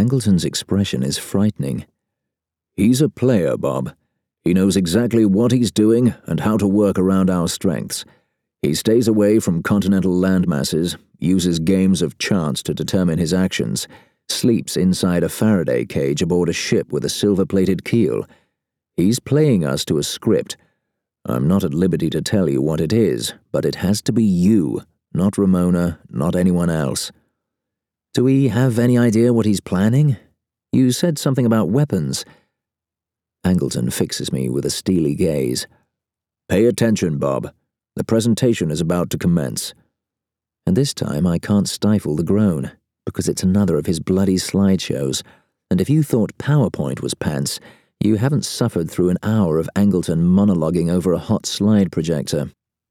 Angleton's expression is frightening. "He's a player, Bob. He knows exactly what he's doing and how to work around our strengths. He stays away from continental landmasses, uses games of chance to determine his actions, sleeps inside a Faraday cage aboard a ship with a silver-plated keel. He's playing us to a script. I'm not at liberty to tell you what it is, but it has to be you, not Ramona, not anyone else." "Do we have any idea what he's planning? You said something about weapons." Angleton fixes me with a steely gaze. "Pay attention, Bob. The presentation is about to commence." And this time I can't stifle the groan, because it's another of his bloody slideshows, and if you thought PowerPoint was pants, you haven't suffered through an hour of Angleton monologuing over a hot slide projector.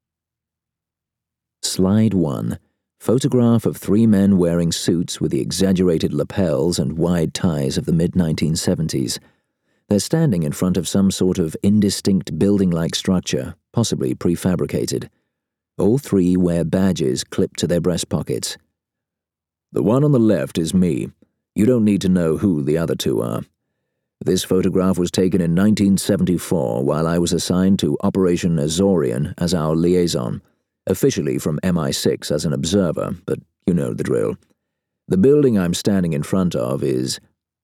Slide 1. Photograph of 3 men wearing suits with the exaggerated lapels and wide ties of the mid-1970s. They're standing in front of some sort of indistinct building-like structure, possibly prefabricated. All 3 wear badges clipped to their breast pockets. "The one on the left is me. You don't need to know who the other 2 are. This photograph was taken in 1974 while I was assigned to Operation Azorian as our liaison, officially from MI6 as an observer, but you know the drill. The building I'm standing in front of is..."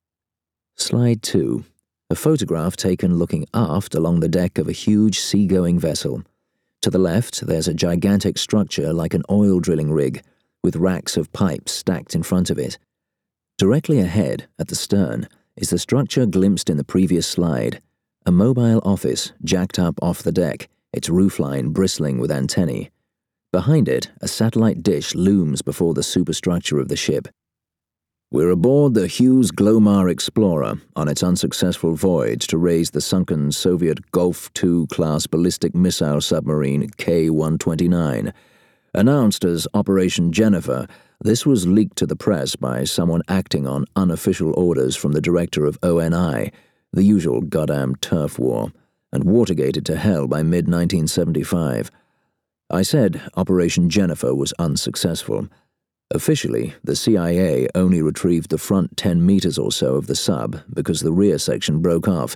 Slide 2. A photograph taken looking aft along the deck of a huge seagoing vessel. To the left, there's a gigantic structure like an oil drilling rig, with racks of pipes stacked in front of it. Directly ahead, at the stern, is the structure glimpsed in the previous slide, a mobile office jacked up off the deck, its roofline bristling with antennae. Behind it, a satellite dish looms before the superstructure of the ship. "We're aboard the Hughes Glomar Explorer on its unsuccessful voyage to raise the sunken Soviet Golf II class ballistic missile submarine K-129. Announced as Operation Jennifer, this was leaked to the press by someone acting on unofficial orders from the director of ONI, the usual goddamn turf war, and Watergated to hell by mid-1975. I said Operation Jennifer was unsuccessful. Officially, the CIA only retrieved the front 10 meters or so of the sub because the rear section broke off.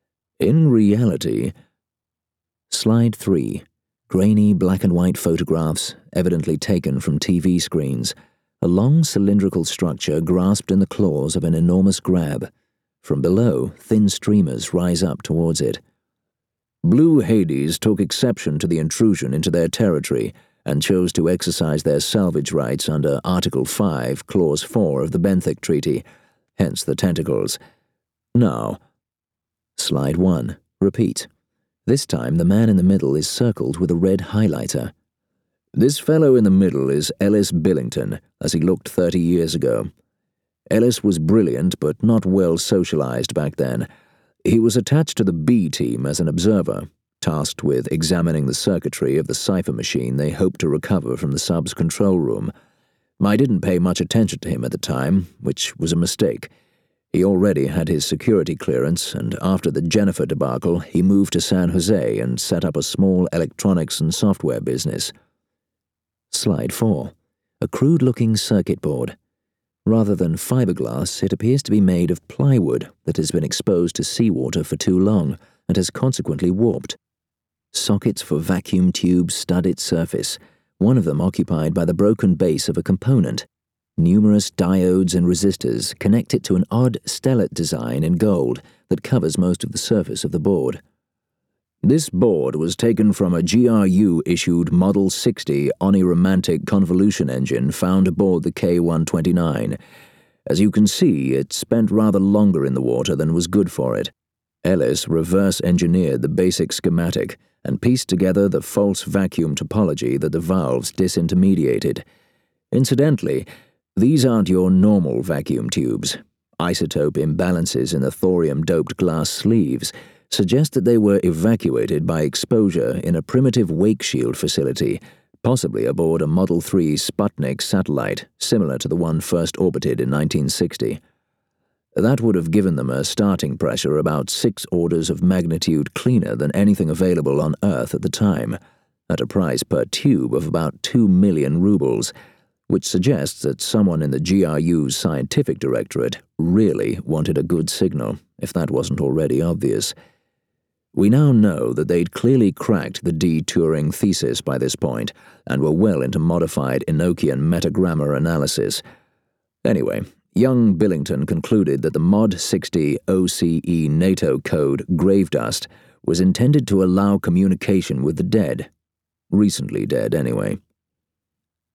In reality..." Slide 3. Grainy black and white photographs, evidently taken from TV screens. A long cylindrical structure grasped in the claws of an enormous grab. From below, thin streamers rise up towards it. "Blue Hades took exception to the intrusion into their territory and chose to exercise their salvage rights under Article 5, Clause 4 of the Benthic Treaty, hence the tentacles. Now..." Slide 1. Repeat. This time the man in the middle is circled with a red highlighter. "This fellow in the middle is Ellis Billington, as he looked 30 years ago. Ellis was brilliant but not well socialized back then. He was attached to the B team as an observer, tasked with examining the circuitry of the cipher machine they hoped to recover from the sub's control room. I didn't pay much attention to him at the time, which was a mistake. He already had his security clearance, and after the Jennifer debacle, he moved to San Jose and set up a small electronics and software business." Slide 4. A crude-looking circuit board. Rather than fiberglass, it appears to be made of plywood that has been exposed to seawater for too long and has consequently warped. Sockets for vacuum tubes stud its surface, one of them occupied by the broken base of a component. Numerous diodes and resistors connect it to an odd stellate design in gold that covers most of the surface of the board. "This board was taken from a GRU-issued Model 60 Oniromantic convolution engine found aboard the K-129. As you can see, it spent rather longer in the water than was good for it. Ellis reverse-engineered the basic schematic and pieced together the false vacuum topology that the valves disintermediated. Incidentally, these aren't your normal vacuum tubes. Isotope imbalances in the thorium-doped glass sleeves suggest that they were evacuated by exposure in a primitive wake shield facility, possibly aboard a Model 3 Sputnik satellite, similar to the one first orbited in 1960. That would have given them a starting pressure about 6 orders of magnitude cleaner than anything available on Earth at the time, at a price per tube of about 2 million rubles, which suggests that someone in the GRU's scientific directorate really wanted a good signal, if that wasn't already obvious. We now know that they'd clearly cracked the D-Turing thesis by this point, and were well into modified Enochian metagrammar analysis. Anyway, young Billington concluded that the Mod 60 OCE NATO code Gravedust was intended to allow communication with the dead. Recently dead, anyway.